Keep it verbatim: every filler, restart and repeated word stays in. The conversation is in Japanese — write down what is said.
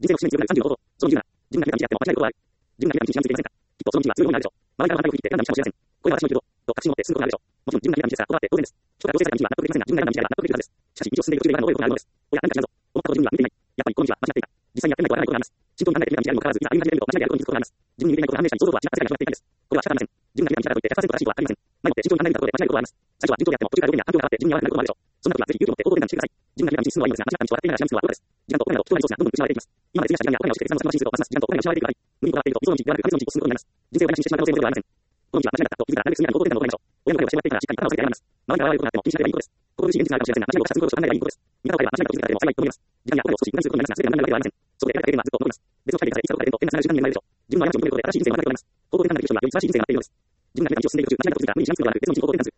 人生の節目に強くなるさんじゅうのこと、その理由なら、自分が何が道であっても間違えることはある。自分が何が道に信じていませんか。きっとその道は通用になるでしょう。周りから反対を振り切って選んだ道かもしれません。これは私の言うと、と確信を持って進むことになるでしょう。もちろん自分が何が道ですから、断って当然です。人から強制された道は納得できませんが、自分が選んだ道であれば納得できるはずです。しかし、道を進んでいる途中で今のどういうことがあるのです。おや、何か違うぞ。思ったこと自分には向いていない。やっぱりこの道は間違っていた。実際にやってみないとわからないことがあります。真剣に考えてみた道であるにもかかわらず、今歩み始めると間違いであることに気づくことがあります。自分に向いていないことが判明したり、想像とは違った世界が広がっていたんです。これは仕方ありません。自分が何が道だと言ってひゃくパーセント正しいことはありません。前もって慎重に考えてみたことで間違えることはあります。最初は順調であっても途中からどこにや環境が変わって自分に合わなくなることもあるでしょう。そんな時はぜひ勇気を持って行動で断してください。自分が何が道に進むのはいいのですが、間違った道を笑っていながらしがみつくのは愚かです。時間とお金など人なりソースがどんどん失われていきます。今まで費やした時間やお金が落ちて決断の先の真実をますます時間とお金が失われていく場合、無理に行っていると、理想の道ではなく破滅の道を進むことになります。人生を台無しにしてしまう可能性もゼロではありません。この道は間違いだったと気づいたらなるべく速やかに行動できたのを行いましょう。親の声を失っていたらしっかり頭を下げて謝ります。周りから笑われることがあっても気にしなければいいことです。心苦しい現実があるかもしれませんが、間違いをしたすぐことを考えればいいことです。見方を変えれば間違いだと気づいただけでも幸いと思います。時間やお金を少し無駄にすることになりますが、全てが無駄になるわけではありません。そこで得られた経験はずっと残ります。別の機会でさえいつかどこかでと変なつながる瞬間に生まれるでしょう。自分の過ちを認めることで新しい人生を学ぶことになります。行動で考えていく人にはより素晴らしい人生が待っているのです。自分が何を進んでいる途中、間違いだと気づいたら無理にしがみつくのではなく、別の道に行動で断つ